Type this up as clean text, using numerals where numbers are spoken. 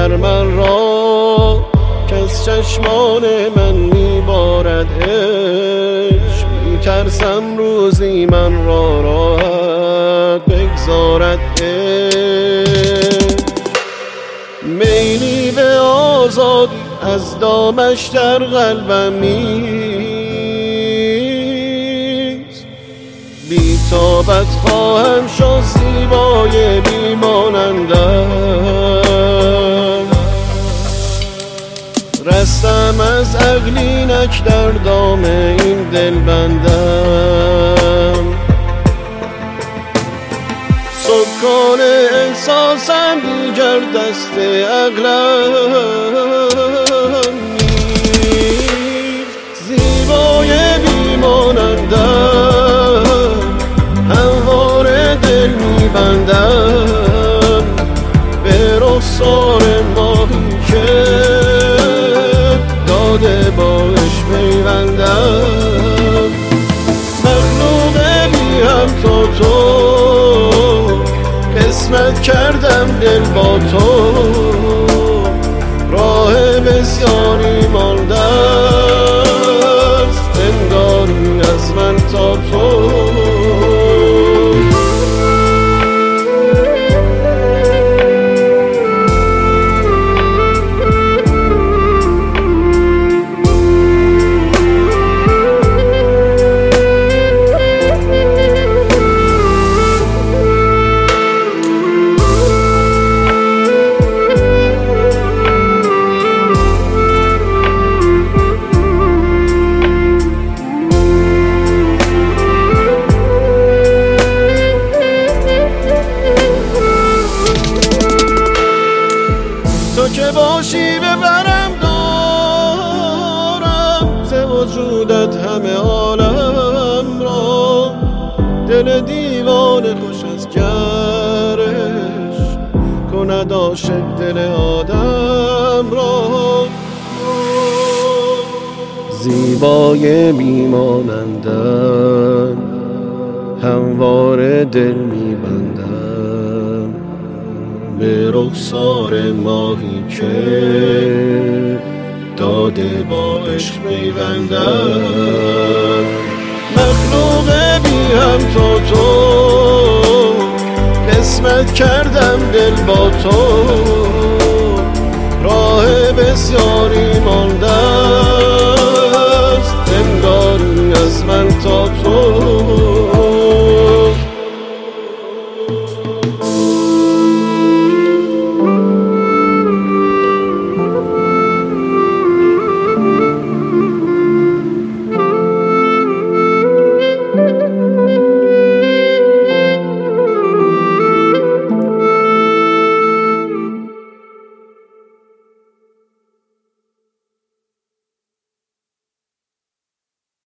من را کس چشمان من میبارد عشق، میترسم روزی من را راحت بگذارد عشق. میلی به آزادی از دامش در قلبم نیست، بی تابت خواهم شد زیبای بیمانندم. رستم از عقلینک در دام این دل بندم، سکان احساسم دیگر دست عقلم نیست. زیبای بیمانندم، همواره دل میبندم به رخسار ماهی که داده باش پیوندم. مخلوق بی هم تو قسمت کردم دل با تو، راه بسیاری مانده است انگاری از من تا تو. تو که باشی ببرم دارم ز وجودت همه عالم را، دل دیوانه خوش از گرش کند عاشق دل آدم را. زیبای میمانندم، همواره دل میبندم به رخسار ماهی که داده با عشق میبندم. مخلوق بی هم تو قسمت کردم دل با تو، راه بسیاری مانده